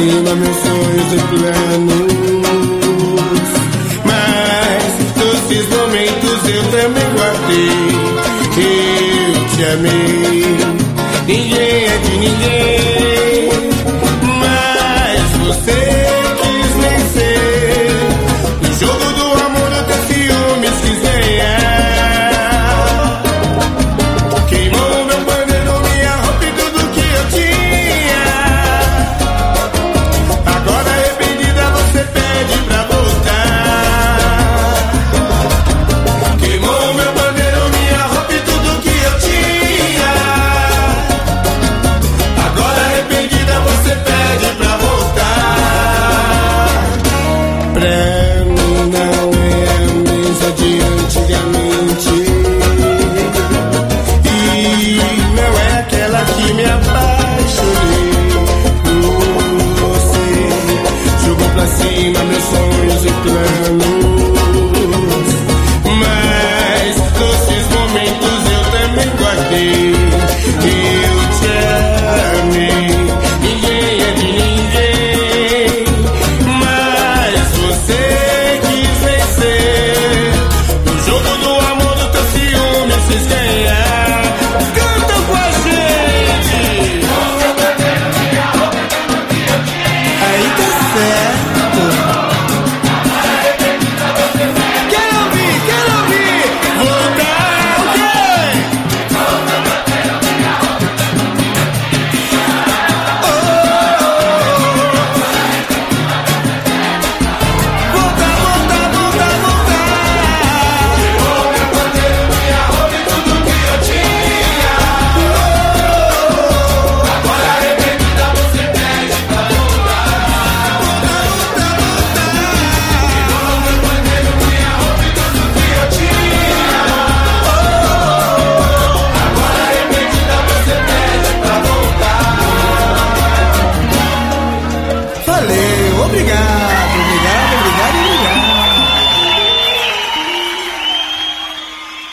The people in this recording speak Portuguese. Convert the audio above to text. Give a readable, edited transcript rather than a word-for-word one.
cima, meus sonhos e planos. Mas doces momentos eu também guardei. Eu te amei, ninguém é de ninguém, mas você quis vencer. No jogo do amor eu tenho ciúmes, quis ganhar. Queimou meu banheiro, minha roupa e tudo que eu tinha. Agora arrependida você pede pra voltar. Queimou meu banheiro, minha roupa e tudo que eu tinha. Agora arrependida você pede pra voltar. Pra mim não é a mesa de antigamente, e não é aquela que me apaixonei. Você jogou pra cima meus sonhos e planos, mas doces momentos eu também guardei. Eu te amei, ninguém é de ninguém, mas você quis vencer. No jogo do amor do teu ciúme se esquece.